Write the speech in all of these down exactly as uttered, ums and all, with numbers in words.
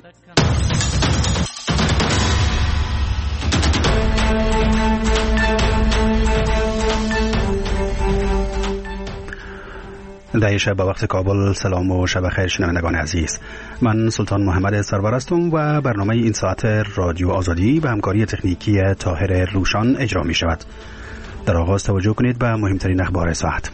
در شب به وقت کابل سلام و شب خیر شنوندگان عزیز. من سلطان محمد سرور هستم و برنامه این ساعت رادیو آزادی به همکاری تکنیکی طاهر روشان اجرا می شود. در آغاز توجه کنید به مهمترین اخبار ساعت.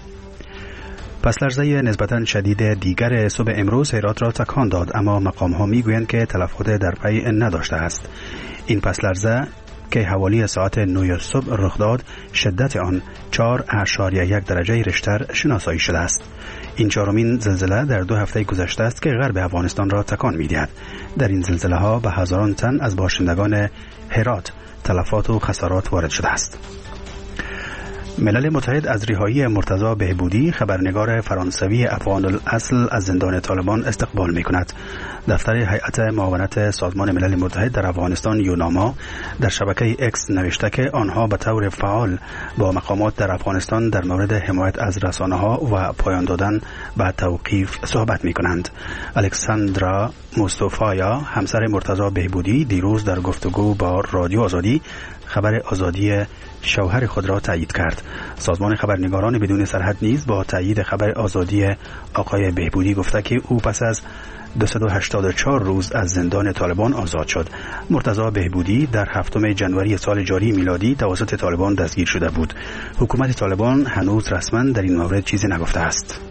پس لرزه نسبتاً شدید دیگر صبح امروز هرات را تکان داد، اما مقام ها می گویند که تلفات در پی نداشته است. این پس لرزه که حوالی ساعت نه صبح رخ داد، شدت آن چهار اشاریه یک درجه ریشتر شناسایی شده است. این چهارمین زلزله در دو هفته گذشته است که غرب افغانستان را تکان می‌دهد. در این زلزله ها به هزاران تن از باشندگان هرات تلفات و خسارات وارد شده است. ملل متحد از رهایی مرتضی بهبودی، خبرنگار فرانسوی افغان الاصل، از زندان طالبان استقبال می‌کند. دفتر هیئت معاونت سازمان ملل متحد در افغانستان یوناما در شبکه اکس نوشته که آنها به طور فعال با مقامات در افغانستان در مورد حمایت از رسانه‌ها و پایان دادن به توقیف صحبت می‌کنند. الکساندرا مصطفایا، همسر مرتضی بهبودی، دیروز در گفتگو با رادیو آزادی خبر آزادی شوهر خود را تایید کرد. سازمان خبرنگاران بدون سرحد نیز با تایید خبر آزادی آقای بهبودی گفته که او پس از دویست و هشتاد و چهار روز از زندان طالبان آزاد شد. مرتضی بهبودی در هفتم ژانویه سال جاری میلادی توسط طالبان دستگیر شده بود. حکومت طالبان هنوز رسما در این مورد چیزی نگفته است.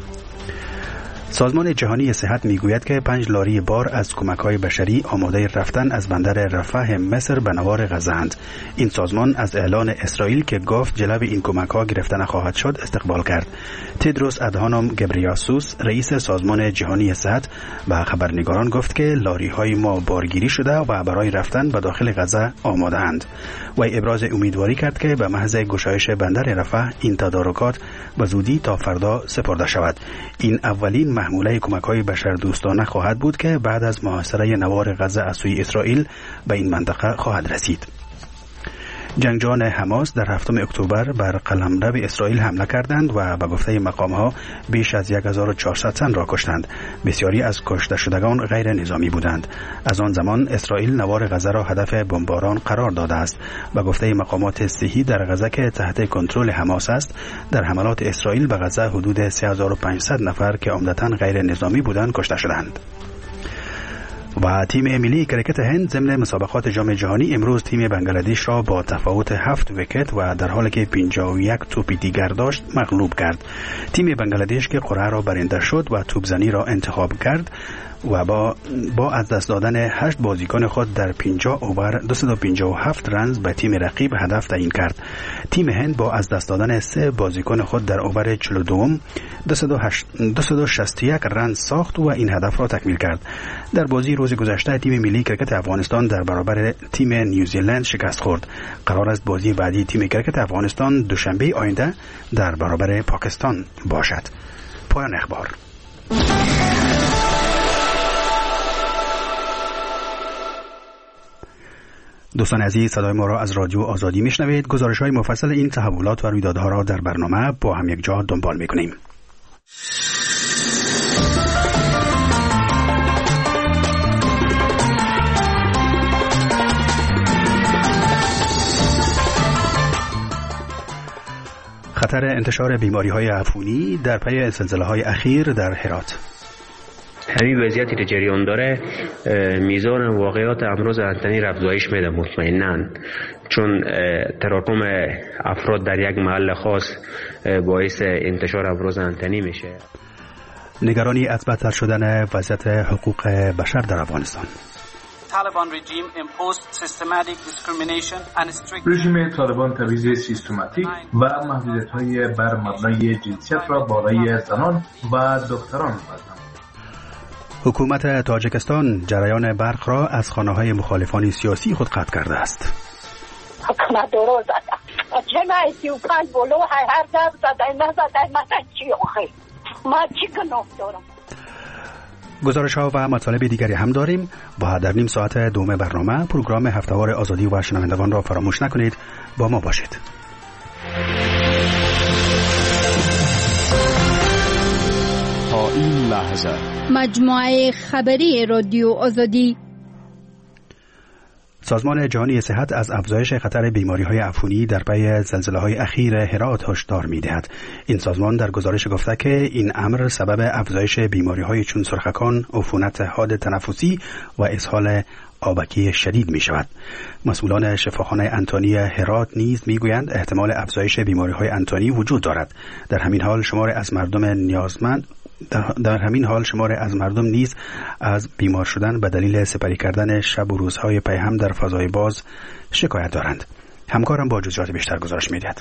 سازمان جهانی صحت میگوید که پنج لاری بار از کمک‌های بشری آماده رفتن از بندر رفح مصر به نوار غزه‌اند. این سازمان از اعلان اسرائیل که گفت جلب این کمک‌ها گرفته نخواهد شد استقبال کرد. تدروس ادهانوم گبریاسوس، رئیس سازمان جهانی صحت، به خبرنگاران گفت که لاری‌های ما بارگیری شده و برای رفتن به داخل غزه آماده اند. وی ابراز امیدواری کرد که به محض گشایش بندر رفح این تدارکات به زودی تا فردا سپرده شود. این اولین محموله کمک‌های بشردوستانه خواهد بود که بعد از محاصره نوار غزه از سوی اسرائیل به این منطقه خواهد رسید. جنگجویان حماس در هفتم اکتبر بر قلمرو اسرائیل حمله کردند و به گفته مقام‌ها بیش از هزار و چهارصد تن را کشتند. بسیاری از کشته شدگان غیر نظامی بودند. از آن زمان اسرائیل نوار غزه را هدف بمباران قرار داده است. به گفته مقامات صحی در غزه که تحت کنترل حماس است، در حملات اسرائیل به غزه حدود سه هزار و پانصد نفر که عمدتاً غیر نظامی بودند کشته شدند. و تیم ملی کرکت هند ضمن مسابقات جام جهانی امروز تیم بنگلادش را با تفاوت هفت ویکت و در حالی که پنجاه و یک توپ دیگر داشت مغلوب کرد. تیم بنگلادش که قرعه را برنده شد و توپزنی را انتخاب کرد و با با از دست دادن هشت بازیکن خود در پنجاه اوور دویست و پنجاه و هفت رنز به تیم رقیب هدف تعیین کرد. تیم هند با از دست دادن سه بازیکن خود در اوور چهل و دو دویست و شصت و یک رنز ساخت و این هدف را تکمیل کرد. در بازی روز گذشته تیم ملی کرکت افغانستان در برابر تیم نیوزیلند شکست خورد. قرار است بازی بعدی تیم کرکت افغانستان دوشنبه آینده در برابر پاکستان باشد. پایان اخبار. دوستان عزیز، صدای ما را از رادیو آزادی میشنوید. گزارش‌های مفصل این تحولات و رویدادها را در برنامه با هم یک جا دنبال می‌کنیم. خطر انتشار بیماری‌های عفونی در پی زلزله‌های اخیر در هرات. همین وضعیتی که جریان داره میزان واقعات امراض انتنی را افزایش میده مطمئناً، چون تراکم افراد در یک محل خاص باعث انتشار امراض انتنی میشه. نگرانی از بدتر شدن وضعیت حقوق بشر در افغانستان. رژیم طالبان تبعیض سیستماتیک و محدودیت‌های بر مبنای جنسیت را بالای زنان و دختران می‌بندد. حکومت تاجیکستان جریان برق را از خانه‌های مخالفان سیاسی خود قطع کرده است. حکومت درست زده. چه سی و پنج بلو هر در زده نزده مثلا چی آخه؟ ما چی گناه دارم؟ گزارش ها و مطالب دیگری هم داریم. با در نیم ساعت دوم برنامه پروگرام هفته‌وار آزادی و شنوندگان را فراموش نکنید. با ما باشید. تا این لحظه مجموعه خبری رادیو آزادی. سازمان جهانی صحت از افزایش خطر بیماری‌های عفونی در پی زلزله‌های اخیر هرات هشدار می‌دهد. این سازمان در گزارش گفته که این امر سبب افزایش بیماری‌های چون سرخکان، عفونت حاد تنفسی و اسهال آبکی شدید می‌شود. مسئولان شفاخانه انتونی هرات نیز می‌گویند احتمال افزایش بیماری‌های انتونی وجود دارد. در همین حال شمار از مردم نیازمند در همین حال شمار از مردم نیز از بیمار شدن به دلیل سپری کردن شب و روزهای پیهم در فضای باز شکایت دارند. همکارم با جزئیات بیشتر گزارش می‌دهد.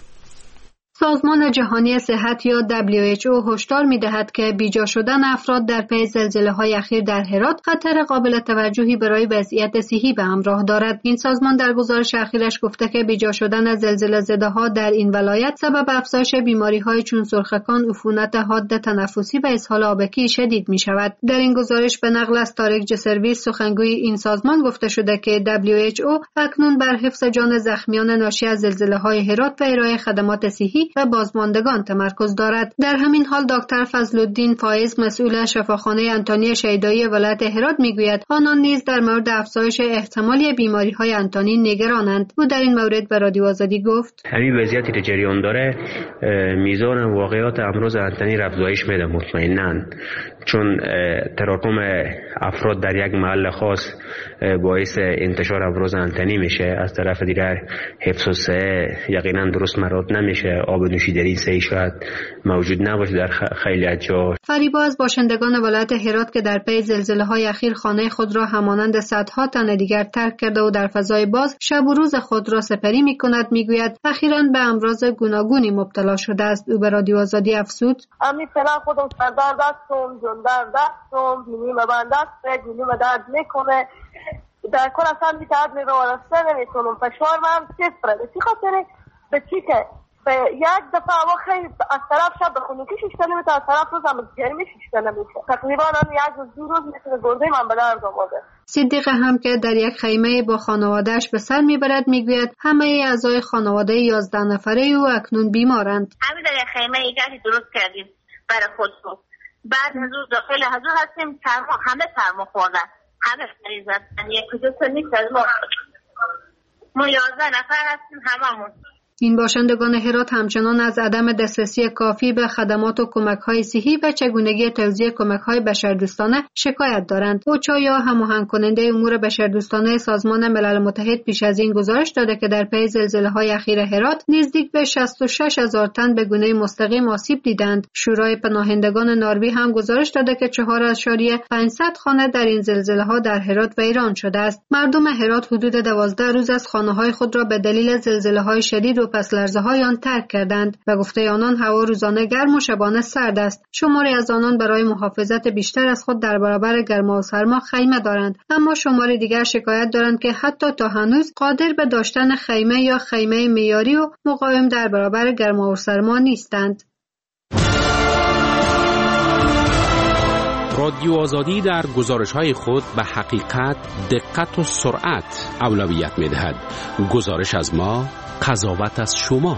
سازمان جهانی صحت یا دبلیو اچ او هشدار می‌دهد که بیجا شدن افراد در پی زلزله‌های اخیر در هرات خطر قابل توجهی برای وضعیت صحی به همراه دارد. این سازمان در گزارش اخیرش گفته که بیجا شدن از زلزله‌زده‌ها در این ولایت سبب افزایش بیماری‌های چون سرخکان، عفونت حاد تنفسی و اسهال آبکی شدید می‌شود. در این گزارش به نقل از طارق جسرویس سخنگوی این سازمان گفته شده که دبلیو اچ او اکنون بر حفظ جان زخمیان ناشی از زلزله‌های هرات و ارائه خدمات صحی و بازماندگان تمرکز دارد. در همین حال دکتر فضل‌الدین فایز مسئول شفاخانه انتونی شیدایی ولایت هرات میگوید آنان نیز در مورد افزایش احتمالی بیماری‌های انتونی نگرانند. او در این مورد به رادیو آزادی گفت: همین وضعیتی که جریان داره میزان واقعات امروز انتونی افزایش میده مطمئناً، چون تراکم افراد در یک محل خاص باعث انتشار امراض انتنی میشه. از طرف دیگر حفظ و صحه یقینا درست مراد نمیشه. آب نوشیدنی صحیح شاید موجود نباشه در خیلی از جا. فریبا از باشندگان ولایت هرات که در پی زلزله‌های اخیر خانه خود را همانند صدها تن دیگر ترک کرده و در فضای باز شب و روز خود را سپری میکند میگوید اخیراً به امراض گوناگونی مبتلا شده است. او به رادیو آزادی افزود: امی فعلا خودم سردرد دستم، جون درد دستم، بینیم بند است، بینیم درد میکنه. در کل اصلا بیتعد میره ورسته نمیتونم. فشار من صفره. به چی خاطره؟ به چی که به یک دفعه هوا خیلی از طرف شب به خونوکی شیشته نمیشه، از طرف روز هم گرمی شیشته نمیشه. تقریبا هم یک روز دو روز میتونه گرده من به درد آمده. صدیق هم که در یک خیمه با خانوادهش به سر میبرد میگوید همه اعضای خانواده یازده نفره او اکنون بیمارند. همین در یک خیمه ایجادی درست کردیم برای خودمون. بعد حضور داخل حضور هستیم، سرما همه سرما خوردن، همه مریض هستن. یک کجا نیست از ما ما یازده نفر هستیم هممون. این باشندگان هرات همچنان از عدم دسترسی کافی به خدمات و کمک‌های صحی و چگونگی توزیع کمک‌های بشردوستانه شکایت دارند. اوچا یا هماهنگ کننده امور بشردوستانه سازمان ملل متحد پیش از این گزارش داده که در پی زلزله‌های اخیر هرات نزدیک به شصت و شش هزار تن به گونه مستقیم آسیب دیدند. شورای پناهندگان نروژ هم گزارش داده که چهار اعشاریه پانصد خانه در این زلزله‌ها در هرات ویران شده است. مردم هرات حدود دوازده روز از خانه‌های خود را به دلیل زلزله‌های شدید و پس لرزه های آن ترک کردند و گفته آنان هوا روزانه گرم و شبانه سرد است. شماری از آنان برای محافظت بیشتر از خود در برابر گرما و سرما خیمه دارند، اما شماری دیگر شکایت دارند که حتی تا هنوز قادر به داشتن خیمه یا خیمه معیاری و مقاوم در برابر گرما و سرما نیستند. رادیو آزادی در گزارش‌های خود به حقیقت، دقت و سرعت اولویت می‌دهد. گزارش از ما، قضاوت از شما.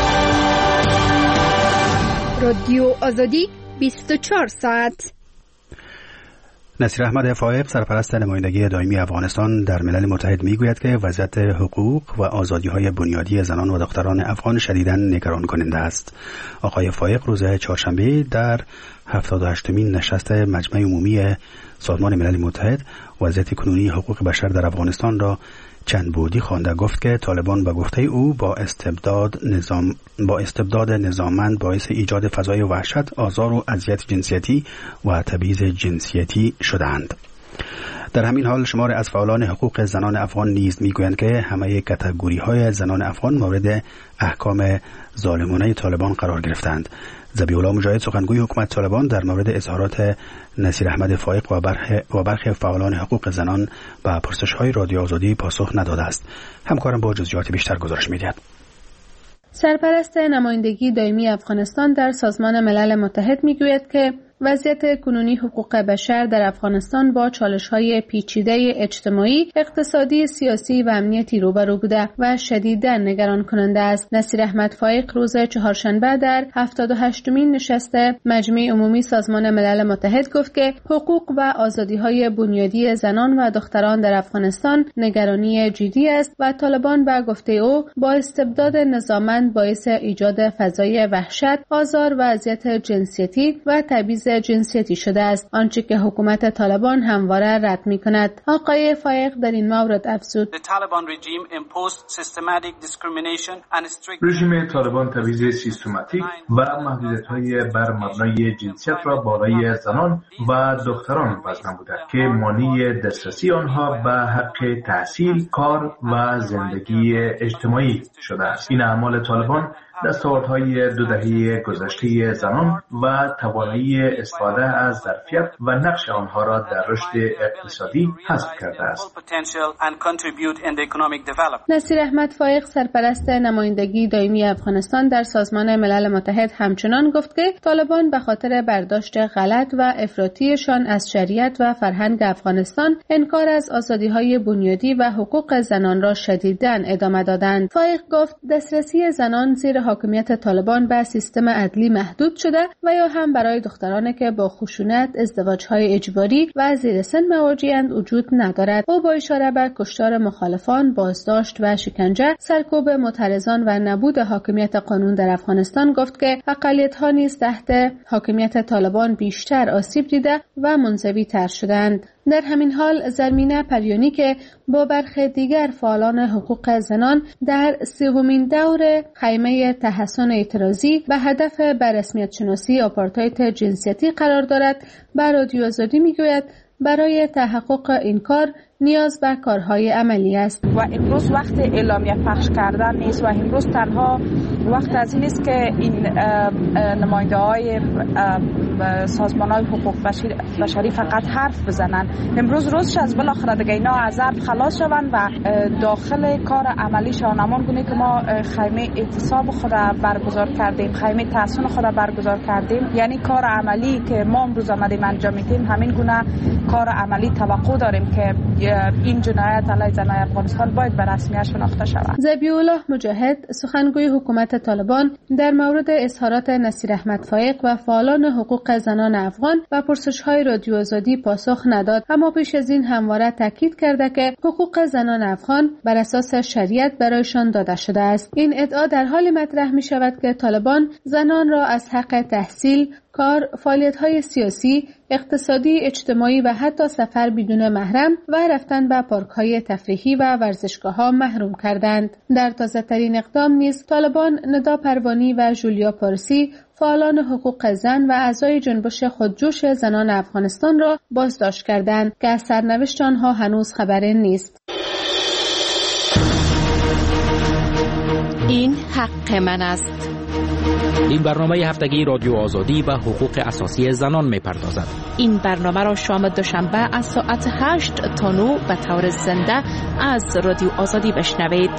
رادیو آزادی بیست و چهار ساعت. نصیر احمد فائق سرپرست نمایندگی دائمی افغانستان در ملل متحد میگوید که وضعیت حقوق و آزادی‌های بنیادی زنان و دختران افغان شدیداً نگران کننده است. آقای فائق روز چهارشنبه در هفتاد و هشتمین نشست مجمع عمومی سازمان ملل متحد وضعیت کنونی حقوق بشر در افغانستان را چند بودی خوانده. گفت که طالبان به گفته او با استبداد نظام با استبداد نظاممند باعث ایجاد فضای وحشت، آزار و اذیت جنسیتی و تبعیض جنسیتی شدند. در همین حال شمار از فعالان حقوق زنان افغان نیز میگویند که همه کاتگوری‌های زنان افغان مورد احکام ظالمانه طالبان قرار گرفتند. ذبیح‌الله مجاهد سخنگوی حکومت طالبان در مورد اظهارات نصیر احمد فائق و برخی و برخی فعالان حقوق زنان به پرسش‌های رادیو آزادی پاسخ نداده است. همکارم با جزئیات بیشتر گزارش می‌دهد. سرپرست نمایندگی دائمی افغانستان در سازمان ملل متحد میگوید که وضعیت کنونی حقوق بشر در افغانستان با چالش‌های پیچیده اجتماعی، اقتصادی، سیاسی و امنیتی روبرو بوده و شدیداً نگران کننده است. نصیر احمد فایق روز چهارشنبه در هفتاد و هشتمین نشست مجمع عمومی سازمان ملل متحد گفت که حقوق و آزادی‌های بنیادی زنان و دختران در افغانستان نگرانی جدی است و طالبان به گفته او با استبداد نظاممند باعث ایجاد فضای وحشت، آزار و اذیت جنسیتی و تبعیض جنسیتی شده است، آنچه که حکومت طالبان همواره رد می‌کند. آقای فایق در این مورد افزود: رژیم طالبان تبعیض سیستماتیک و محدودیت‌های بر مبنای جنسیت را بالای زنان و دختران وضع نموده که مانع دسترسی آنها به حق تحصیل، کار و زندگی اجتماعی شده است. این اعمال طالبان دستاوردهای دو دهه گذشته زنان و توانایی استفاده از ظرفیت و نقش آنها را در رشد اقتصادی حذف کرده است. نصیر احمد فایق سرپرست نمایندگی دائمی افغانستان در سازمان ملل متحد همچنان گفت که طالبان به خاطر برداشت غلط و افراطیشان از شریعت و فرهنگ افغانستان انکار از آزادی‌های بنیادی و حقوق زنان را شدیداً ادامه دادند. فایق گفت دسترسی زنان زیر حاکمیت طالبان به سیستم عدلی محدود شده و یا هم برای دخترانی که با خشونت، ازدواج‌های اجباری و زیر سن مواجه‌اند وجود ندارد. او با اشاره به کشتار مخالفان، بازداشت و شکنجه، سرکوب معترضان و نبود حاکمیت قانون در افغانستان گفت که اقلیت‌ها نیز تحت حاکمیت طالبان بیشتر آسیب دیده و منزوی تر شدند. در همین حال زرمینه پریانی که با برخی دیگر فعالان حقوق زنان در سومین دور خیمه تحسن اعتراضی به هدف به رسمیت شناسی آپارتاید جنسیتی قرار دارد، به رادیو آزادی میگوید برای تحقق این کار نیاز به کارهای عملی است و امروز وقت اعلامیه پخش کردن نیست و امروز تنها وقت از این است که این نماینده های سازمان های حقوق بشری فقط حرف بزنن. امروز روزش از بالاخره دیگه اینا از ضرب خلاص شوند و داخل کار عملیشان همان گونه که ما خیمه اعتصاب خود برگزار کردیم، خیمه تحسن خود برگزار کردیم، یعنی کار عملی که ما امروز آمدیم انجام میدیم همین گونه کار عملی توقع داریم که این جنایت علیه زنان افغانستان باید به رسمیت شناخته شود. ذبیح الله مجاهد سخنگوی حکومت طالبان در مورد اظهارات نصیر احمد فایق و فعالان حقوق زنان افغان و پرسش‌های رادیو آزادی پاسخ نداد، اما پیش از این همواره تاکید کرده که حقوق زنان افغان بر اساس شریعت برایشان داده شده است. این ادعا در حالی مطرح می شود که طالبان زنان را از حق تحصیل، کار، فعالیت‌های سیاسی، اقتصادی، اجتماعی و حتی سفر بدون محرم و رفتن به پارک‌های تفریحی و ورزشگاه‌ها محروم کردند. در تازه‌ترین اقدام نیز طالبان ندا پروانی و جولیا پارسی، فعالان حقوق زن و اعضای جنبش خودجوش زنان افغانستان را بازداشت کردند که از سرنوشت آنها هنوز خبری نیست. این حق من است. این برنامه هفتگی رادیو آزادی و حقوق اساسی زنان می‌پردازد. این برنامه را شام دوشنبه از ساعت هشت تا نه به طور زنده از رادیو آزادی بشنوید.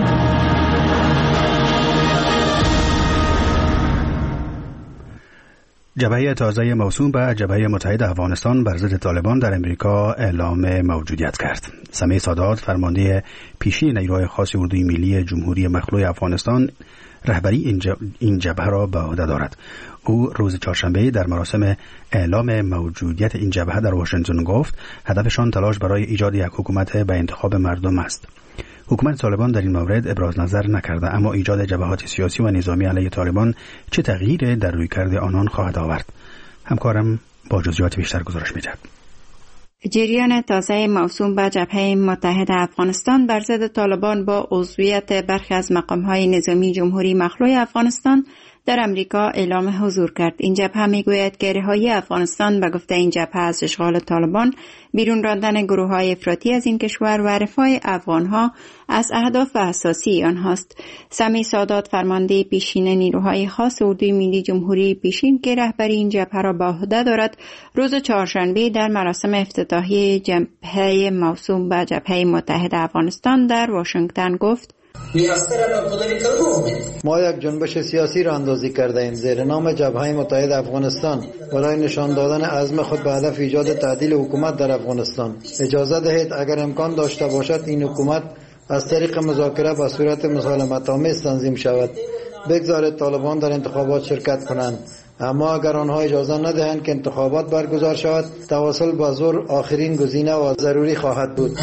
جبهه تازه موسوم به جبهه متحد افغانستان بر ضد طالبان در امریکا اعلام موجودیت کرد. سمیع سادات فرمانده پیشین نیروهای خاص اردوی ملی جمهوری مخلوع افغانستان رهبری این جبهه را به عهده دارد. او روز چهارشنبه در مراسم اعلام موجودیت این جبهه در واشنگتن گفت هدفشان تلاش برای ایجاد یک حکومت به انتخاب مردم است. حکومت طالبان در این مورد ابراز نظر نکرده، اما ایجاد جبهات سیاسی و نظامی علیه طالبان چه تغییری در رویکرد آنان خواهد آورد؟ همکارم با جزئیات بیشتر گزارش می‌دهد. جریان تازه موسوم به جبهه متحد افغانستان بر ضد طالبان با عضویت برخی از مقام‌های نظامی جمهوری مخلوع افغانستان در امریکا اعلام حضور کرد. این جبهه میگوید که رهایی افغانستان به گفته این جبهه از اشغال طالبان، بیرون راندن گروه‌های افراطی از این کشور و رفاه افغان‌ها از اهداف اساسی آنهاست. سمیع سادات فرمانده پیشین نیروهای خاص اردوی ملی جمهوری پیشین که رهبری این جبهه را به عهده دارد، روز چهارشنبه در مراسم افتتاحیه جبهه موسوم به جبهه متحد افغانستان در واشنگتن گفت: ما یک جنبش سیاسی را اندازی کرده ایم زیر نام جبهه متحد افغانستان برای نشان دادن عزم خود به هدف ایجاد تعدیل حکومت در افغانستان. اجازه دهید اگر امکان داشته باشد این حکومت از طریق مذاکره به صورت مسالمت آمیز تنظیم شود. بگذارید طالبان در انتخابات شرکت کنند، اما اگر آنها اجازه ندهند که انتخابات برگزار شود، تواصل با زور آخرین گزینه و ضروری خواهد بود.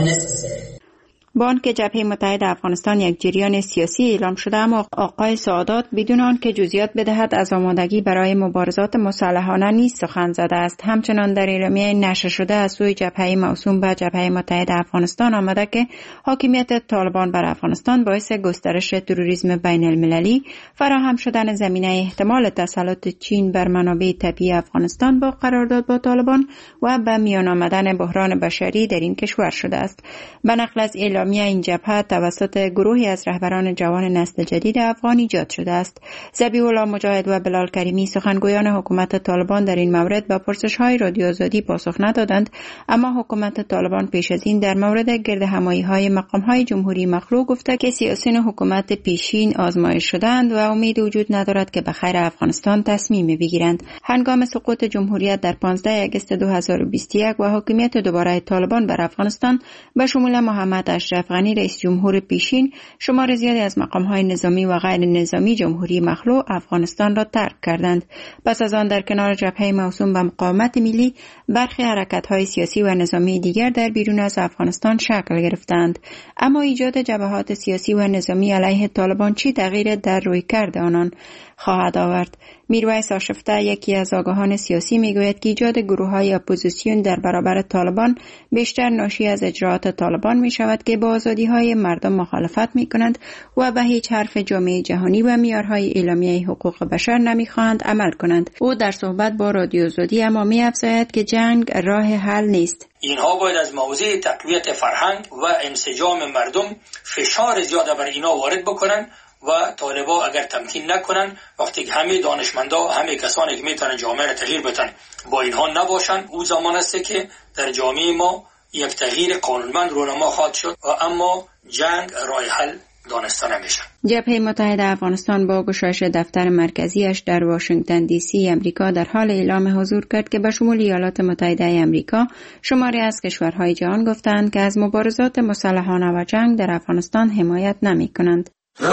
با آنکه جبهه متحد افغانستان یک جریان سیاسی اعلام شده، اما آقای سعادات بدون آنکه جزئیات بدهد از آمادگی برای مبارزات مسلحانه نیز سخن زده است. همچنان در اعلامیه نشر شده از سوی جبهه موسوم به جبهه متحد افغانستان آمده که حاکمیت طالبان بر افغانستان باعث گسترش تروریسم بین المللی، فراهم شدن زمینه احتمال تسلط چین بر منابع طبیعی افغانستان با قرارداد با طالبان و به میان آمدن بحران بشری در این کشور شده است. به نقل از اعلامیه این جبهه توسط گروهی از رهبران جوان نسل جدید افغان ایجاد شده است. ذبیح الله مجاهد و بلال کریمی سخنگویان حکومت طالبان در این مورد با پرسش‌های رادیو آزادی پاسخ ندادند، اما حکومت طالبان پیش از این در مورد گردهمایی‌های مقام‌های جمهوری مخلوع گفته که سیاسیون حکومت پیشین آزمایش شدند و امید وجود ندارد که به خیر افغانستان تصمیم بگیرند. هنگام سقوط جمهوریت در پانزده آگوست دو هزار و بیست و یک و حاکمیت دوباره طالبان بر افغانستان به شمول محمد اشرف غنی رئیس جمهور پیشین، شمار زیادی از مقام‌های نظامی و غیر نظامی جمهوری مخلوع افغانستان را ترک کردند. پس از آن در کنار جبهه موسوم به مقاومت ملی، برخی حرکت‌های سیاسی و نظامی دیگر در بیرون از افغانستان شکل گرفتند. اما ایجاد جبهات سیاسی و نظامی علیه طالبان چی تغییر در رویکرد آنان خواهد آورد؟ میرویس آشفته، یکی از آگاهان سیاسی، میگوید که ایجاد گروه‌های اپوزیسیون در برابر طالبان بیشتر ناشی از اجراءات طالبان می شود که با آزادی‌های مردم مخالفت می‌کنند و به هیچ حرف جامعه جهانی و معیارهای اعلامیه حقوق بشر نمی‌خواهند عمل کنند. او در صحبت با رادیو آزادی اما می‌افزاید که جنگ راه حل نیست. اینها باید از موضوع تقویت فرهنگ و انسجام مردم فشار زیاد بر اینا وارد بکنن و طالبا اگر تمکین نکنن، وقتی که همه دانشمندا همه کسانی که میتونن جامعه را تغییر بدن با اینها نباشن، او زمان است که در جامعه ما یک تغییر قانونمند رونما خواهد شد و اما جنگ راه حل دانسته نمیشه. جبهه متحد افغانستان با گشایش دفتر مرکزیش در واشنگتن دی سی امریکا در حال اعلام حضور کرد که به شمول ایالات متحده امریکا شماری از کشورهای جهان گفتند که از مبارزات مسلحانه و جنگ در افغانستان حمایت نمی کنند.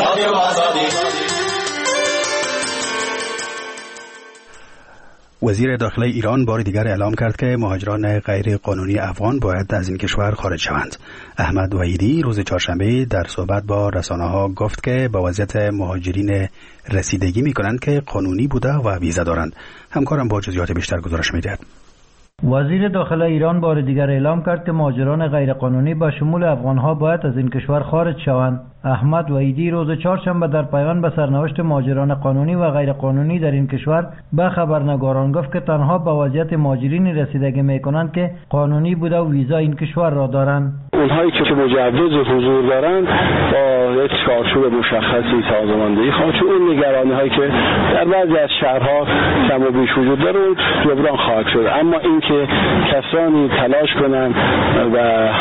وزیر داخله ایران بار دیگر اعلام کرد که مهاجران غیر قانونی افغان باید از این کشور خارج شوند. احمد وحیدی روز چهارشنبه در صحبت با رسانه‌ها گفت که با وضعیت مهاجرین رسیدگی می‌کنند که قانونی بوده و ویزا دارند. همکارم با جزئیات بیشتر گزارش می‌دهد. وزیر داخله ایران بار دیگر اعلام کرد که مهاجران غیرقانونی به شمول افغان‌ها باید از این کشور خارج شوند. احمد وحیدی روز چهارشنبه در پیوند به سرنوشت مهاجران قانونی و غیرقانونی در این کشور به خبرنگاران گفت که تنها به وضعیت مهاجرین رسیدگی می‌کنند که قانونی بوده و ویزا این کشور را دارند. اونهایی که مجوز حضور دارند با یک چارچوب مشخصی سازماندهی خواهد شد. اون نگرانی‌هایی که در بعضی از شهرها کم و بیش وجود داره جبران خواهد شد، اما اینکه کسانی تلاش کنند و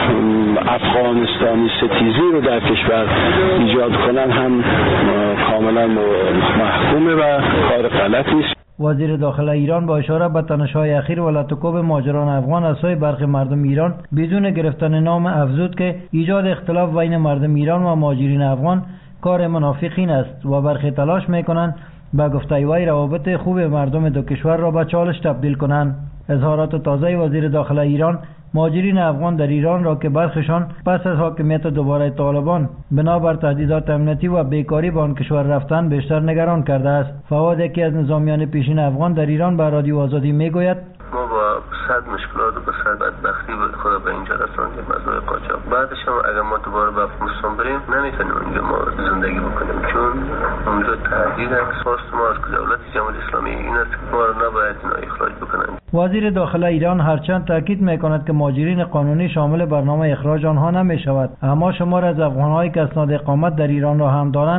افغانستانی ستیزی رو در کشور ایجاد کنن هم کاملا محکومه و کار غلطی است. وزیر داخله ایران با اشاره به تنش‌های اخیر و لطکوب مهاجران افغان از سوی برخی مردم ایران بدون گرفتن نام افزود که ایجاد اختلاف بین مردم ایران و مهاجرین افغان کار منافقین است و برخی تلاش میکنند به گفته وی روابط خوب مردم دو کشور را به چالش تبدیل کنند. اظهارات تازه وزیر داخله ایران مهاجرین افغان در ایران را که برخشان پس از حاکمیت دوباره طالبان بنابر تهدیدات امنیتی و بیکاری به آن کشور رفتن بیشتر نگران کرده است. فواد، یکی از نظامیان پیشین افغان، در ایران به رادیو آزادی میگوید ما با صد مشکلات و با صد بدبختی خدا به اینجا رساندیم از راه قاچاق. بعدش هم اگر ما دوباره به افغانستان بریم نمیتونیم اونجا ما زندگی بکنیم، چون اونجا تهدید اکساس ما از دولت جمهوری اسلامی این است که ما رو نباید اینا اخراج بکنن. وزیر داخله ایران هرچند تاکید میکند که مهاجرین قانونی شامل برنامه اخراج آنها نمی شود، اما شمار از افغان‌هایی که اسناد اقامت در ایران را هم دارند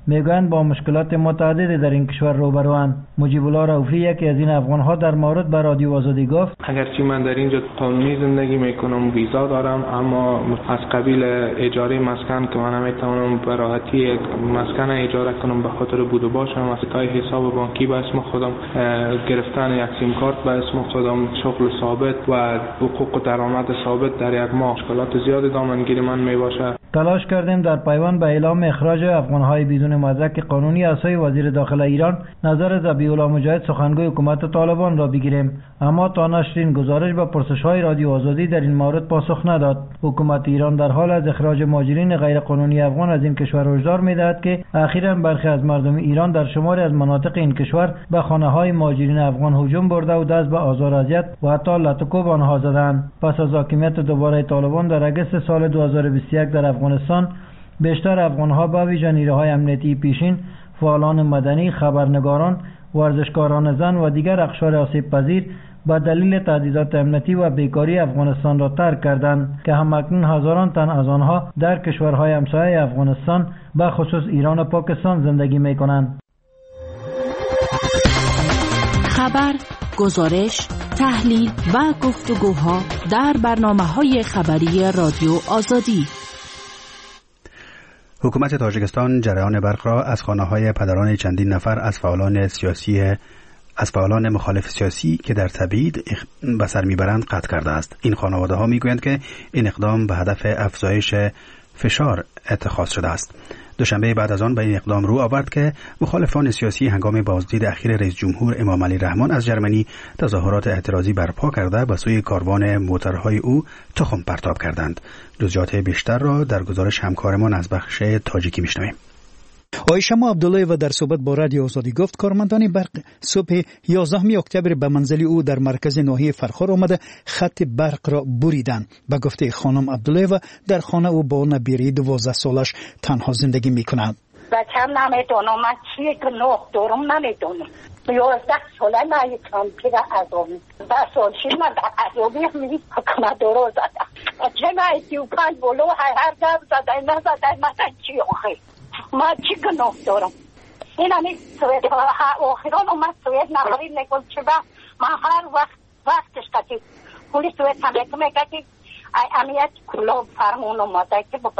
میگویند با مشکلات متعددی در این کشور روبروند. مجیب الله رؤوفی یکی از این افغانها در مورد به رادیو آزادی گفت: اگرچه من در اینجا قانونی زندگی میکنم، ویزا دارم، اما از قبیل اجاره مسکن که من نمیتونم به راحتی مسکن اجاره کنم به خاطر بود و باشم، از تای حساب بانکی به اسم خودم، گرفتن یک سیم کارت به اسم خودم، شغل ثابت و حقوق درآمد ثابت در یک ماه، مشکلات زیادی دامنگیر من میباشه. تلاش کردیم در پیوند به اعلام اخراج افغانهای بدون مدرک قانونی از سوی وزیر داخله ایران نظر ذبیح الله مجاهد سخنگوی حکومت طالبان را بگیریم، اما تا نشرین گزارش به پرسش‌های رادیو آزادی در این مورد پاسخ نداد. حکومت ایران در حال از اخراج مهاجرین غیرقانونی افغان از این کشور هشدار می‌دهد که اخیراً برخی از مردم ایران در شماری از مناطق این کشور به خانه‌های مهاجرین افغان هجوم برده و دست به آزار و اذیت و حتی لطکوب آنها زدند. پس از حاکمیت دوباره طالبان در اگست سال دو هزار و بیست و یک در افغانستان، بیشتر افغان‌ها به ویژه نیروهای امنیتی پیشین، فعالان مدنی، خبرنگاران، ورزشکاران زن و دیگر اقشار آسیب پذیر با دلیل تهدیدات امنیتی و بیکاری افغانستان را ترک کردند که همکنون هزاران تن از آنها در کشورهای همسایه افغانستان به خصوص ایران و پاکستان زندگی می‌کنند. خبر، گزارش، تحلیل و گفتگوها در برنامه‌های خبری رادیو آزادی. حکومت تاجیکستان جریان برق را از خانه‌های پدران چندین نفر از فعالان سیاسی از فعالان مخالف سیاسی که در تبعید به سر میبرند قطع کرده است. این خانواده ها میگویند که این اقدام به هدف افزایش فشار اتخاذ شده است. دوشنبه بعد از آن به این اقدام رو آورد که مخالفان سیاسی هنگام بازدید اخیر رئیس جمهور امام علی رحمان از ژرمنی تظاهرات اعتراضی برپا کرده به سوی کاروان موتورهای او تخم پرتاب کردند. جزئیات بیشتر را در گزارش همکارمان از بخش تاجیکی میشنویم. آیشما عبداللهیوا در صحبت با رادیو آزادی گفت کارمندان برق صبح یازدهم اکتبر به منزل او در مرکز ناحیه فرخار آمده خط برق را بریدند. به گفته خانم عبداللهیوا در خانه او با نبیره دوازده سالش تنها زندگی می‌کند. بچه‌م نمی‌دونم من چی گناه دارم نمی‌دونم. یازده ساله نایتم پیر عذابی. ده سال شد من در عذابی می حکمت درو زدم. چه نایتی و پنج بلو هر دب زده نزده من چی آخه. ما چی گناه دارم. این همی سوید آخران اومد سوید نهاری نگل چه با ما هر وقت وقتش کتی کولی سوید همه کتی امیت کلاب فرمون اومده که ببر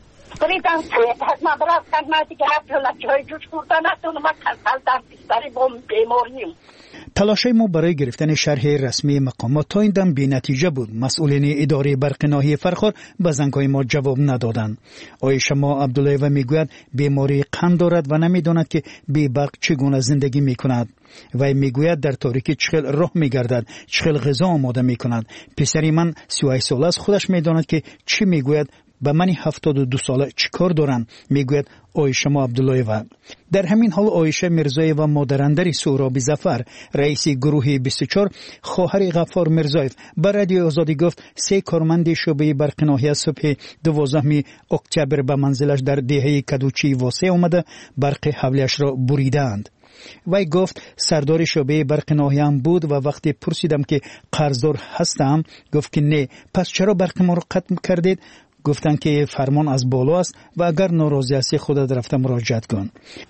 بریدن سوید هست ما برای کن ما دیگه هفت لچه جوش کردن نتونم ما کنسل در بیستری با بیماریم. تلاش ما برای گرفتن شرح رسمی مقامات تا این دم بی نتیجه بود. مسئولین اداره برق ناحیه فرخار به زنگ‌های ما جواب ندادند. آیشما عبداللهیوا میگوید بیماری قند دارد و نمیداند که بی برق چگونه زندگی میکند. و میگوید در تاریکی چخل راه میگردد، چخل غذا آماده میکند. پسری من سی و هشت ساله است، خودش میداند که چی میگوید. به من هفتاد و دو ساله چیکار دارن؟ میگوید آیشما عبداللهیوا. در همین حال آیشه میرزاییوا مادرندری سهراب ظفر رئیس گروه بیست و چهار خواهر غفار میرزاییو به رادیو آزادی گفت سه کارمند شعبه برق ناحیه صبح دوازدهم اکتبر به منزلش در دهه کدوچی واسه آمده برق حولیش را بریدند. وی گفت سردار شعبه برق ناحیه‌ام بود و وقتی پرسیدم که قرضدار هستم گفت که نه، پس چرا برق ما را قطع کردید؟ گفتن که فرمان از بالا است و اگر ناراضی هستی خودت رفته مراجعت کن.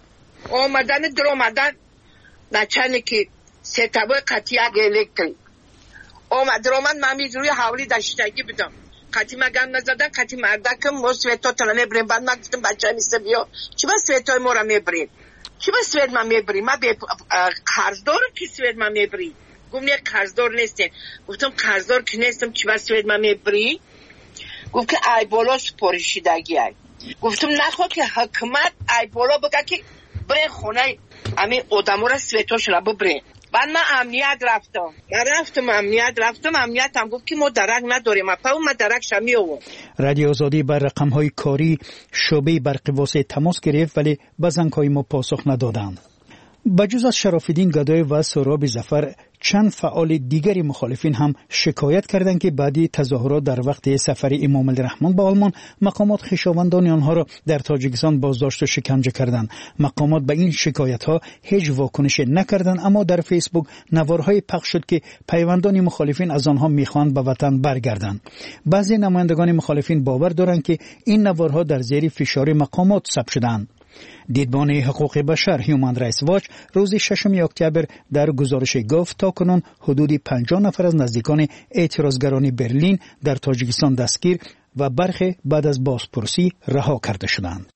آمدن در آمدن نچنه که سه تبای قطعی اگه الکتریک آمد در آمد من میز روی حوالی داشتگی بدم قطعی مگم نزدن قطعی مردکم ما سویتا تلا میبریم. بعد من گفتم بچه میسته بیا چی با سویتای ما را میبریم؟ چی با سویت من میبریم؟ من به قرضدارم که سویت من میبریم. گفت نه قرضدار نیستیم. گفتم قرضدار که نیستم چی با سویت من میبریم؟ گفت که ای بالا سپارشیدگی ای. گفتم نخوا که حکمت ای بالا بگه که برین خونه امی آدمو را سویتاش را ببرین. بعد من امنیت رفتم من رفتم امنیت رفتم امنیت هم گفت که ما درک نداریم. من پاو من درک شمی آورد. رادیو آزادی بر رقم های کاری شعبه برق واسه تماس گرفت ولی به زنگ‌های ما پاسخ ندادند. بجز از شرافالدین گدای و سهراب ظفر چند فعال دیگری مخالفین هم شکایت کردند که بعدی تظاهرات در وقت سفر امام علی رحمان به آلمان مقامات خویشاوندان آنها را در تاجیکستان بازداشت و شکنجه کردند. مقامات به این شکایت ها هیچ واکنش نکردند، اما در فیسبوک نوارهای پخش شد که پیوندان مخالفین از آنها میخواهند به وطن برگردند. بعضی نمایندگان مخالفین باور دارند که این نوارها در زیر فشار مقامات ثبت شدند. دیدبان حقوق بشر هیومن رایتس واچ روز ششم اکتبر در گزارش گفت تاکنون حدود پنجاه نفر از نزدیکان اعتراضگران برلین در تاجیکستان دستگیر و برخی بعد از بازپرسی رها کرده شدند.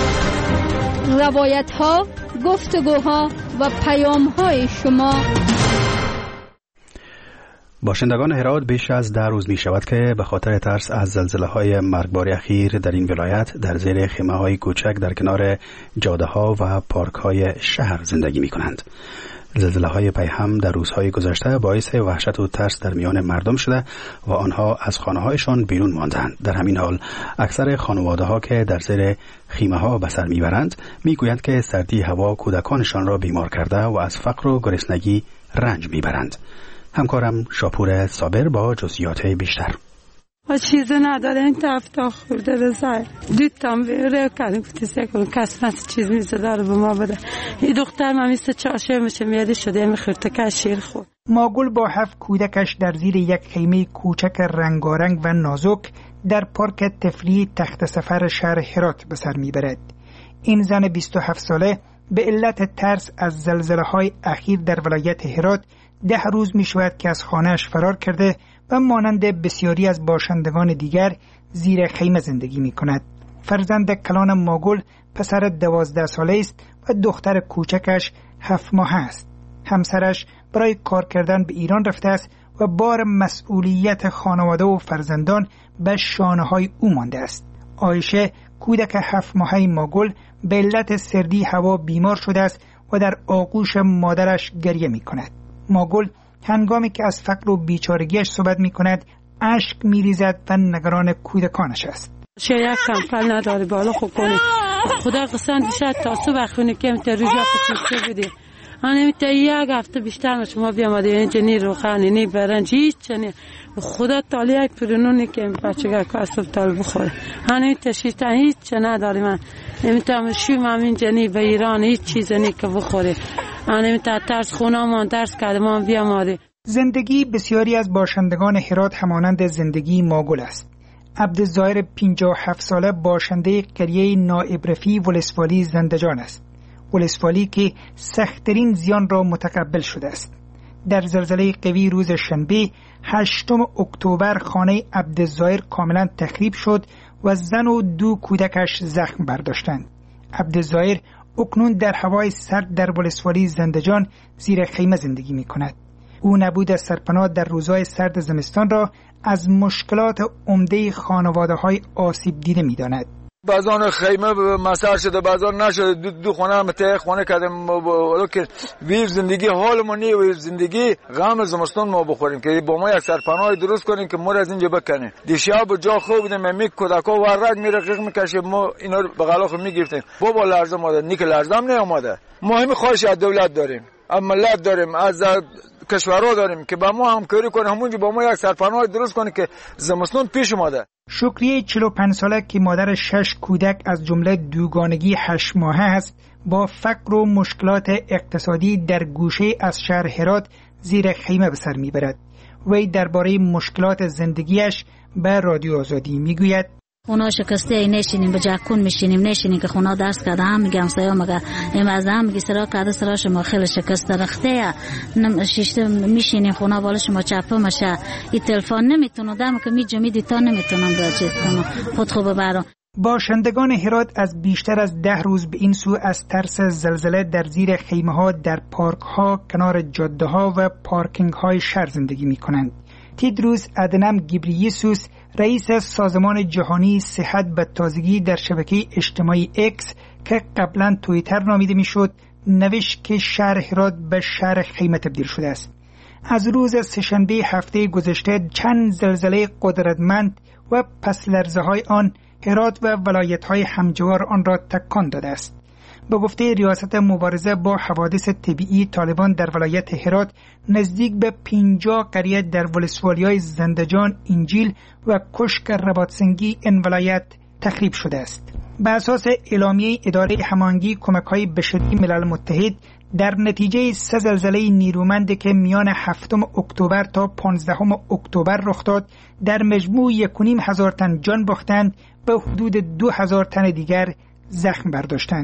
روایت ها، گفتگوها و پیام های شما. باشندگان هرات بیش از ده روز می شود که به خاطر ترس از زلزله های مرگبار اخیر در این ولایت در زیر خیمه های کوچک در کنار جاده ها و پارک های شهر زندگی می کنند. زلزله های پیهم در روزهای گذشته باعث وحشت و ترس در میان مردم شده و آنها از خانه هایشان بیرون ماندند. در همین حال اکثر خانواده ها که در زیر خیمه ها به سر میبرند میگویند که سردی هوا کودکانشان را بیمار کرده و از فقر و گرسنگی رنج میبرند. همکارم شاپور صابر با جزئیات بیشتر. و چیزی نداره این تفتا خورده رزای دیدم بیره کردیم کتیسه کنم کس مست چیز نیست داره به ما بده. این دختر ما میسته چاشه میشه میاده شده میخورده که شیر خورد. ماگل با هفت کودکش در زیر یک خیمه کوچک رنگارنگ و نازک در پارک تفریحی تخت سفر شهر هرات به سر میبرد. این زن بیست و هفت ساله به علت ترس از زلزله‌های اخیر در ولایت هرات ده روز می شود که از خانهش فرار کرده و مانند بسیاری از باشندگان دیگر زیر خیمه زندگی می کند. فرزند کلان ماگل پسر دوازده ساله است و دختر کوچکش هفت ماه است. همسرش برای کار کردن به ایران رفته است و بار مسئولیت خانواده و فرزندان به شانه های او مانده است. عایشه کودک هفت ماهه ماگل به علت سردی هوا بیمار شده است و در آغوش مادرش گریه می کند. ماگل هنگامی که از فقر و بیچارگیش صحبت می کند اشک می ریزد و نگران کودکانش است. شاید کمپل نداره بالا خوب کنه خدا قسم بیشتر تا صبح خونه که امتا روزا خودشته بوده هنمیتا یک هفته بیشتر ما شما بیامده اینجا نی روخانی نی برنج هیچ چنی خدا تالی یک پرونونی که بچه گر که اصلا تال بخوره هنمیتا شیطان هیچ چه نداری من هنمیتا مشویم هم اینجا نی به ایران هیچ چیز نی که بخوره هنمیتا ترس خونه ما ترس کرده ما بیامده. زندگی بسیاری از باشندگان هرات همانند زندگی ماگل است. عبدالظاهر پنجاه و هفت ساله باشنده قریه نائب رفیع ولسوالی زندجان است. ولسوالی که سخت‌ترین زیان را متقبل شده است. در زلزله قوی روز شنبه هشتم اکتبر خانه عبدالظاهر کاملا تخریب شد و زن و دو کودکش زخم برداشتند. عبدالظاهر اکنون در هوای سرد در ولسوالی زندجان زیر خیمه زندگی می کند. او نبود سرپناه در روزهای سرد زمستان را از مشکلات عمده خانواده‌های آسیب دیده می داند. بعضان خیمه مسار شده بعضان نشده دو, دو خانه هم تیه خانه کردیم که ویر زندگی حال ما نیه ویر زندگی غم زمستان ما بخوریم که با ما یک سرپناه درست کنیم که ما را از اینجا بکنیم. دیشب جا خوب بودیم میک کودکا ورق میره غیق میکشه ما اینا رو به غلاخ میگرفتیم بابا لرزه ماده نیک لرزه هم نیامده. ما همین خواهش از دولت داریم از ملت داریم از کشورها داریم که با ما همکاری کنه همونجا با ما یک سرپناه درست کنه که زمستان پیش اومده. شکریه چهل و پنج ساله که مادر شش کودک از جمله دوگانگی هشت ماهه است با فقر و مشکلات اقتصادی در گوشه از شهر هرات زیر خیمه به سر میبرد. وی درباره مشکلات زندگیش به رادیو آزادی میگوید اونا شکسته ای نشینیم به جاکون میشینیم نشینیم که خونا درس کرده هم میگم سیا مگه ام از هم میگی سرا کرده سرا شما خیلی شکست رخته نم شیشته میشینیم خونا بالا شما چپه مشه این تلفن نمیتونه دم که میجا میدی تا نمیتونم دا چیز کنم خود خوب برام. باشندگان هرات از بیشتر از ده روز به این سو از ترس زلزله در زیر خیمه ها در پارک ها کنار جاده ها و پارکینگ های شهر زندگی می کنند. تیدروس ادنم گیبرییسوس رئیس سازمان جهانی صحت به تازگی در شبکه اجتماعی اکس که قبلا توییتر نامیده میشد نوشت که شهر هرات به شهر خیمه تبدیل شده است. از روز سه‌شنبه هفته گذشته چند زلزله قدرتمند و پس لرزه های آن هرات و ولایت های همجوار آن را تکان داده است. به گفته ریاست مبارزه با حوادث طبیعی طالبان در ولایت هرات نزدیک به پنجاه قریه در ولسوالی‌های زندجان، انجیل و کشک رباطسنگی این ولایت تخریب شده است. به اساس اعلامیه اداره هماهنگی کمک‌های بشری ملل متحد در نتیجه سه زلزله نیرومند که میان هفتم اکتبر تا پانزدهم اکتبر رخ داد در مجموع یک و نیم هزار تن جان باختند و حدود دو هزار تن دیگر زخم برداشتند.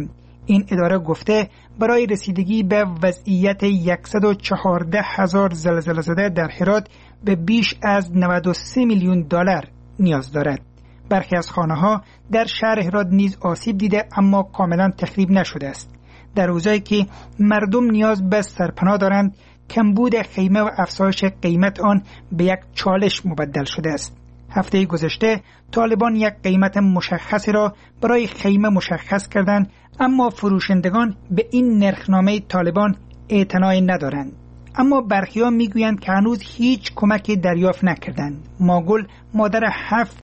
این اداره گفته برای رسیدگی به وضعیت صد و چهارده هزار زلزله زده در هرات به بیش از نود و سه میلیون دلار نیاز دارد. برخی از خانه‌ها در شهر هرات نیز آسیب دیده اما کاملا تخریب نشده است. در روزایی که مردم نیاز به سرپناه دارند، کمبود خیمه و افزایش قیمت آن به یک چالش مبدل شده است. هفته گذشته طالبان یک قیمت مشخصی را برای خیمه مشخص کردند، اما فروشندگان به این نرخنامه طالبان اعتنایی ندارند. اما برخیان میگویند که هنوز هیچ کمکی دریافت نکردند. ماگل مادر هفت